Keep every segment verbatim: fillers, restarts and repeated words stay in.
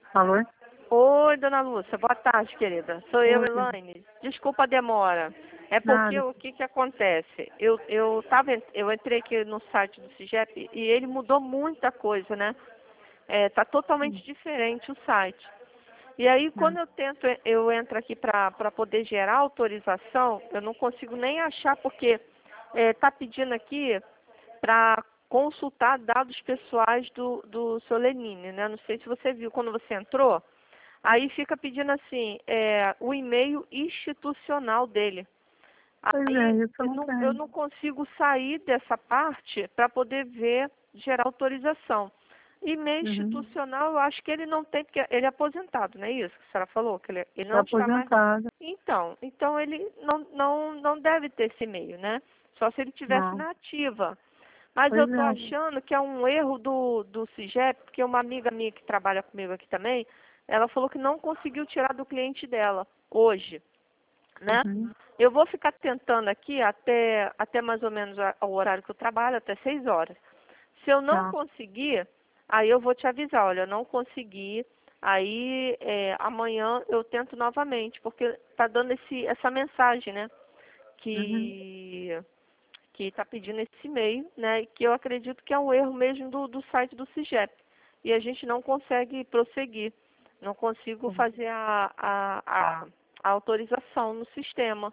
Alô? Oi, dona Lúcia, boa tarde, querida. Sou eu, Oi. Elaine. Desculpa a demora. É porque Nada. o que que acontece? Eu, eu, tava, eu entrei aqui no site do CIGEP e ele mudou muita coisa, né? É, tá totalmente Hum, diferente o site. E aí, quando hum. eu tento, eu entro aqui para poder gerar autorização, eu não consigo nem achar, porque está pedindo aqui para consultar dados pessoais do, do seu Lenine, né? Não sei se você viu quando você entrou. Aí fica pedindo assim, é, o e-mail institucional dele. Pois Aí é, isso eu eu não não, eu tenho. não consigo sair dessa parte para poder ver, gerar autorização. E-mail Uhum. institucional, eu acho que ele não tem, porque ele é aposentado, não é isso que a senhora falou? Que ele, ele Tô não está mais. aposentada. Então, então ele não, não, não deve ter esse e-mail, né? Só se ele tivesse Não. na ativa. Mas eu Pois estou é. achando que é um erro do, do CIGEP, porque uma amiga minha que trabalha comigo aqui também, ela falou que não conseguiu tirar do cliente dela hoje, né? Uhum. Eu vou ficar tentando aqui até, até mais ou menos a- o horário que eu trabalho, até seis horas. Se eu não Tá. conseguir, aí eu vou te avisar, olha, eu não consegui, aí é, amanhã eu tento novamente, porque tá dando esse, essa mensagem, né? Uhum. Que que está pedindo esse e-mail, né? E que eu acredito que é um erro mesmo do, do site do CIGEP. E a gente não consegue prosseguir, não consigo fazer a, a, a, a autorização no sistema.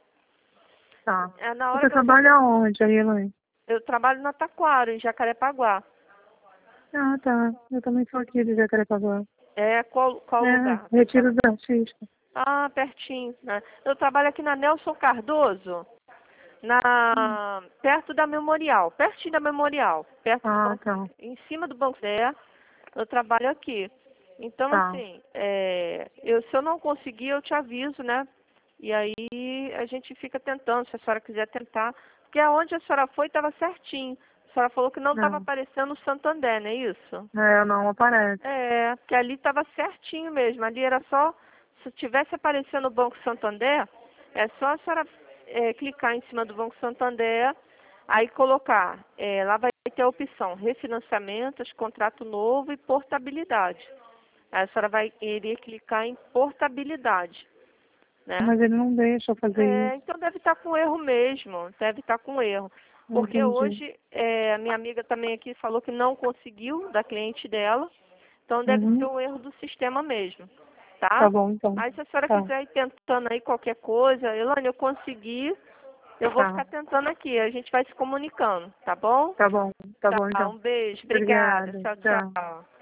Tá. É na hora Você que eu tô. trabalha onde, aí, Elaine? Eu trabalho na Taquara, em Jacarepaguá. Ah, tá. Eu também sou aqui de Jacarepaguá. É qual, qual lugar? É, Que a Retiro senhora... dos Artistas. Ah, pertinho, né? Eu trabalho aqui na Nelson Cardoso, Hum. na perto da Memorial, pertinho da Memorial, perto do Ah, banco, tá. em cima do Banco Zé, eu trabalho aqui. Então, Tá. assim, é, eu, se eu não conseguir, eu te aviso, né? E aí a gente fica tentando, se a senhora quiser tentar. Porque aonde a senhora foi estava certinho. A senhora falou que não estava Não. aparecendo o Santander, não é isso? É, não aparece. É, porque ali estava certinho mesmo. Ali era só, se tivesse aparecendo o Banco Santander, é só a senhora é, clicar em cima do Banco Santander, aí colocar, é, lá vai ter a opção refinanciamentos, contrato novo e portabilidade. Aí a senhora vai iria clicar em portabilidade, né? Mas ele não deixa eu fazer É, isso. então deve estar com erro mesmo, deve estar com erro. Porque Entendi. hoje é, a minha amiga também aqui falou que não conseguiu da cliente dela, então deve ser Uhum. um erro do sistema mesmo, Tá tá? bom, então. Aí se a senhora Tá. quiser ir tentando aí qualquer coisa, Elane, eu consegui, eu vou Tá. ficar tentando aqui, a gente vai se comunicando, tá bom? Tá bom. Tá bom, Tá, então. um beijo, obrigada, Obrigada. tchau, Tchau. tchau.